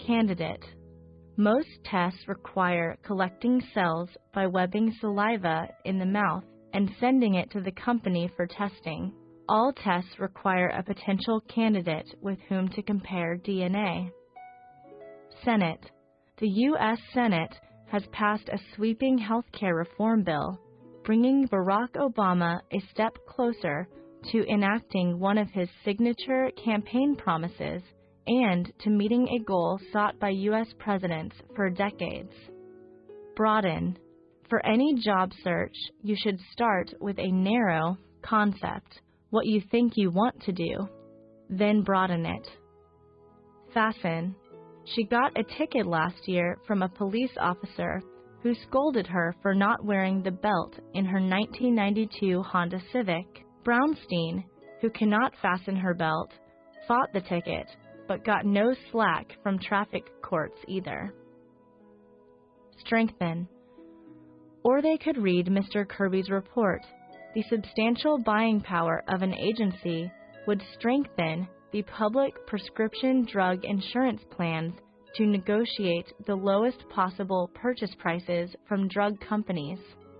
Candidate. Most tests require collecting cells by webbing saliva in the mouth and sending it to the company for testing. All tests require a potential candidate with whom to compare DNA. Senate. The U.S. Senate has passed a sweeping healthcare reform bill, bringing Barack Obama a step closer to enacting one of his signature campaign promises and to meeting a goal sought by U.S. presidents for decades. Broaden. For any job search, you should start with a narrow concept, what you think you want to do, then broaden it. Fasten. She got a ticket last year from a police officer who scolded her for not wearing the belt in her 1992 Honda Civic. Brownstein, who cannot fasten her belt, fought the ticket, but got no slack from traffic courts either. Strengthen. Or they could read Mr. Kirby's report. The substantial buying power of an agency would strengthen the public prescription drug insurance plans to negotiate the lowest possible purchase prices from drug companies.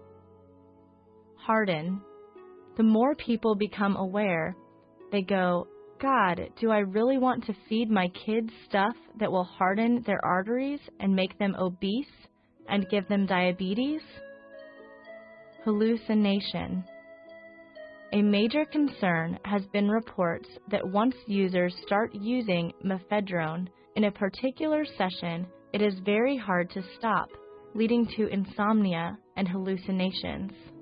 Harden. The more people become aware, they go, God, do I really want to feed my kids stuff that will harden their arteries and make them obese and give them diabetes? Hallucination. A major concern has been reports that once users start using methadone in a particular session, it is very hard to stop, leading to insomnia and hallucinations.